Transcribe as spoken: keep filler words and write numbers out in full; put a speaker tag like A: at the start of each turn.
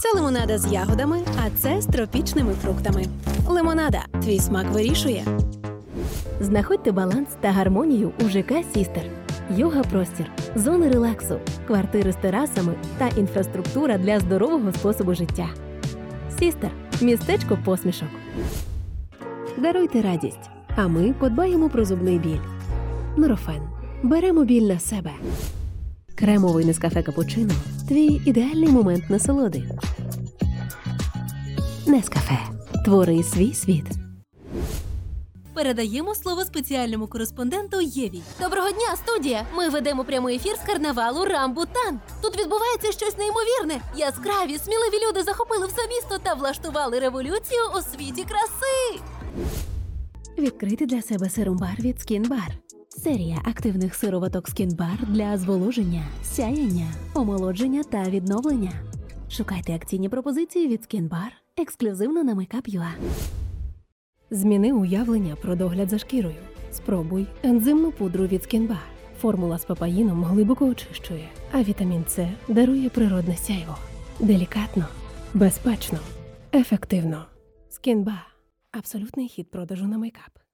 A: Це лимонада з ягодами, а це з тропічними фруктами. Лимонада. Твій смак вирішує.
B: Знаходьте баланс та гармонію у ЖК «Сістер». Йога-простір, зони релаксу, квартири з терасами та інфраструктура для здорового способу життя. «Сістер» – містечко посмішок. Даруйте радість, а ми подбаємо про зубний біль. Нурофен. Беремо біль на себе. Кремовий Нескафе Капучино – твій ідеальний момент насолоди. Нескафе. Твори свій світ.
C: Передаємо слово спеціальному кореспонденту Єві. Доброго дня, студія! Ми ведемо прямий ефір з карнавалу Рамбутан. Тут відбувається щось неймовірне. Яскраві, сміливі люди захопили все місто та влаштували революцію у світі краси.
B: Відкрити для себе сирумбар від Скінбар. Серія активних сироваток Скінбар для зволоження, сяяння, омолодження та відновлення. Шукайте акційні пропозиції від Скінбар ексклюзивно на Makeup.ua. Зміни уявлення про догляд за шкірою. Спробуй ензимну пудру від Скінбар. Формула з папаїном глибоко очищує, а вітамін С дарує природне сяйво. Делікатно, безпечно, ефективно. Скінбар – абсолютний хід продажу на мейкап.